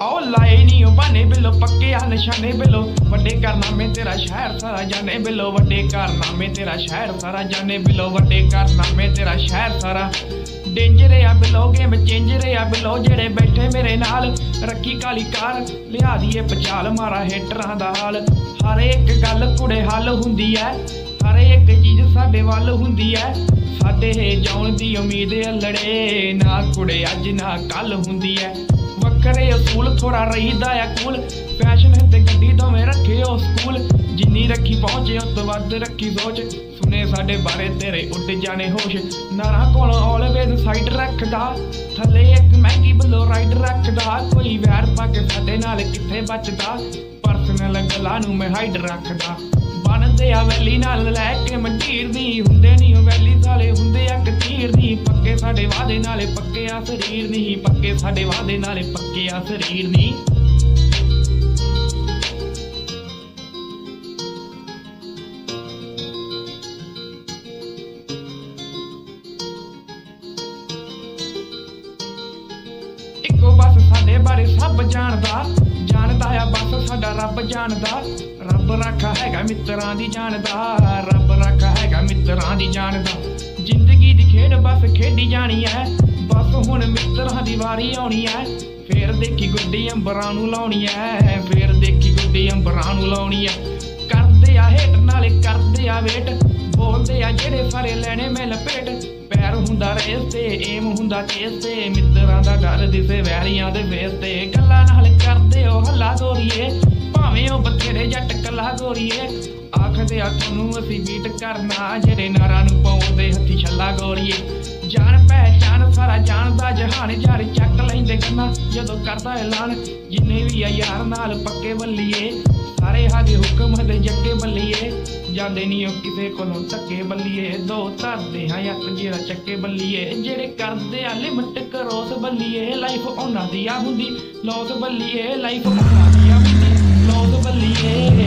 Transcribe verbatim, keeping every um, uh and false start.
आओ लाए नी बहाने बिलो पक्के आ निशाने बिलो वड्डे कारनामे तेरा शहर सारा जाने बिलो वड्डे कारनामे तेरा शहर सारा जाने बिलो वड्डे कारनामे तेरा शहर सारा डेंजर आ बिलो गेम चेंजर आ बिलो जेड़े बैठे मेरे नाल रखी काली कार लिया दिए पचाल मारा हेटरां दा हाल हर एक गल कुड़े हल हुंदी है हर एक चीज साडे वल हुंदी है साडे जाउण दी उम्मीद लड़े ना कुड़े अज ना कल हुंदी है वक्रे असूल थोड़ा रहीदा है कूल फैशन ते गड्डी दोवें रखे हो स्कूल जिन्नी रखी पहुंचे उस तो वध रखी सोच सुने साडे बारे तेरे उड जाने होश नारा कोल ऑलवेज साइड रखदा थले एक महंगी बलो राइड रखदा कोई वैर पाके साडे नाल किथे बचदा पर्सनल गल्लां नूं मैं हाइड रखदा बनदे आ वैली नाल लैके मंडीर दी हुंदे नी वैली साले हुंदे आ कतीर दी पक्के साडे वादे नाले पक्के आ शरीर नी पक्के साडे वादे नाले पक्के आ शरीर नी इको बस साडे बारे सब जानदा जानदा आ बस साडा रब जानदा रब रखा हैगा मित्रां दी जानदा रब रखा हैगा मित्रां दी जानदा जिंदगी दी खेड बस खेडी जानी है बस हुण मित्रां दी वारी आउणी है फेर देखी गुड्डी अंबरां नूं लाउणी है फेर देखी गुड्डी अंबरां नूं लाउणी है करदे आ हेट नाले करदे आ वेट बोलदे आ जेड़े सारे लैणे मैं लपेट पैर हुंदा रेस ते एम हुंदा चेस ते मित्रां दा डर दिसे वैरियां दे फेस ते गल्लां नाल करदे ओ हल्ला गोरीए भावें ओ बथेरे जट कला गोरीए आखदे आ तैनूं असीं बीट करना जेड़े नारां नूं पाउंदे हत्थी छल्ला गोरीए जान पहचान सारा जानदा जहान यार चक लैंदे गन्ना जदों करदा ऐलान जिन्ने भी आ यार नाल पक्के बल्लीए सारे हादे हुक्म दे जग्गे बल्लीए जांदे नी ओ किसे कोलों धक्के बल्लीए दो धरदे हां हत्थ जेड़ा चक्के बल्लीए जेड़े करदे आ लिमिट क्रॉस बल्लीए लाइफ उन्हां दी आ हुंदी लॉस बल्लीए लाइफ उन्हां दी आ हुंदी लॉस बल्लीए